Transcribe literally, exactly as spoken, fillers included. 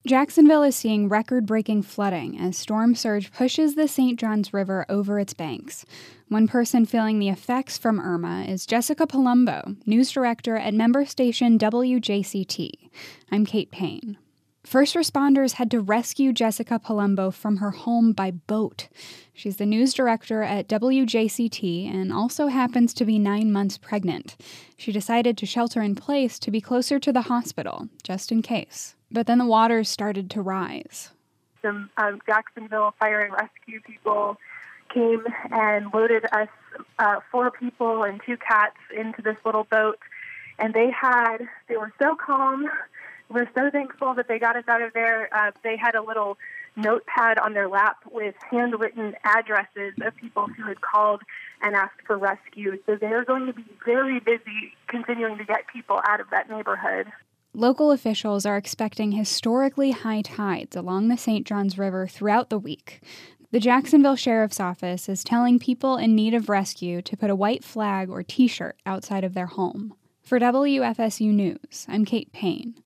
Jacksonville is seeing record-breaking flooding as storm surge pushes the Saint Johns River over its banks. One person feeling the effects from Irma is Jessica Palumbo, news director at member station W J C T. I'm Kate Payne. First responders had to rescue Jessica Palumbo from her home by boat. She's the news director at W J C T and also happens to be nine months pregnant. She decided to shelter in place to be closer to the hospital, just in case. But then the waters started to rise. Some um, Jacksonville fire and rescue people came and loaded us, uh, four people and two cats, into this little boat. And they had, they were so calm. We're so thankful that they got us out of there. Uh, they had a little notepad on their lap with handwritten addresses of people who had called and asked for rescue. So they're going to be very busy continuing to get people out of that neighborhood. Local officials are expecting historically high tides along the Saint Johns River throughout the week. The Jacksonville Sheriff's Office is telling people in need of rescue to put a white flag or t-shirt outside of their home. For W F S U News, I'm Kate Payne.